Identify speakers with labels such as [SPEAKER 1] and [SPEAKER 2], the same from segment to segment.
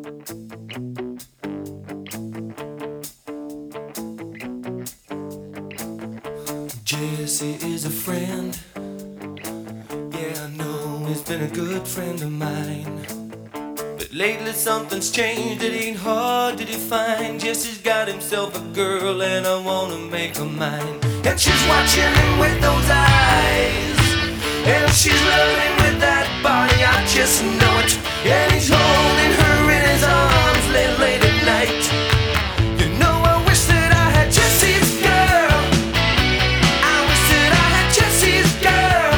[SPEAKER 1] Jesse is a friend. Yeah, I know he's been a good friend of mine. But lately something's changed, it ain't hard to define. Jesse's got himself a girl and I wanna make her mine. And she's watching him with those eyes, and she's loving with that body, I just know it. And he's holding her in his arms late at night. You know I wish that I had Jesse's girl. I wish that I had Jesse's girl.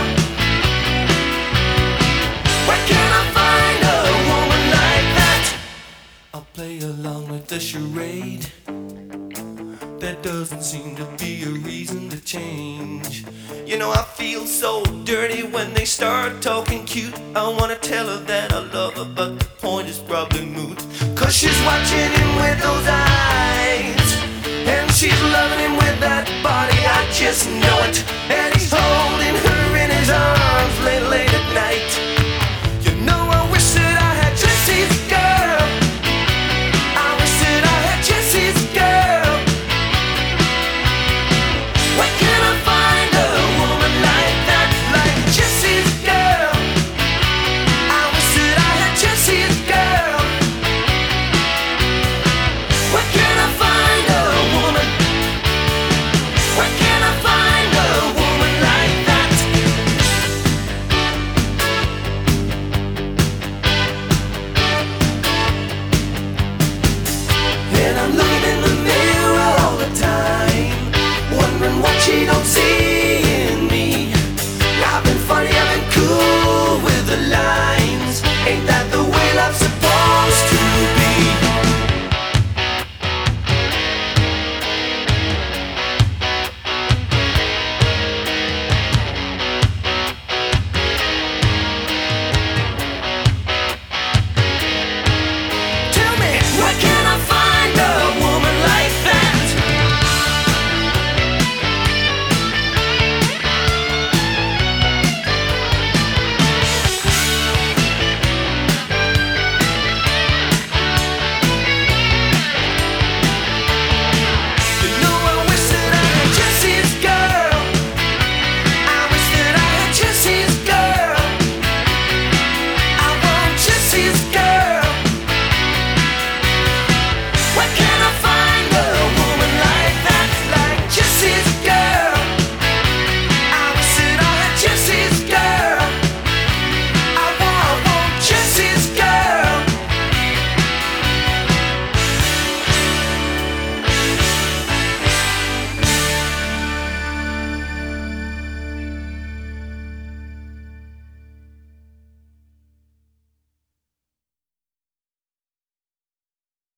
[SPEAKER 1] Where can I find a woman like that? I'll play along with the charade. There doesn't seem to be a reason to change. You know I feel so dirty when they start talking cute. I wanna tell her that I love her, but the point is probably moot. Cause she's watching him with those eyes, and she's loving him with that body, I just know it. And he's holding her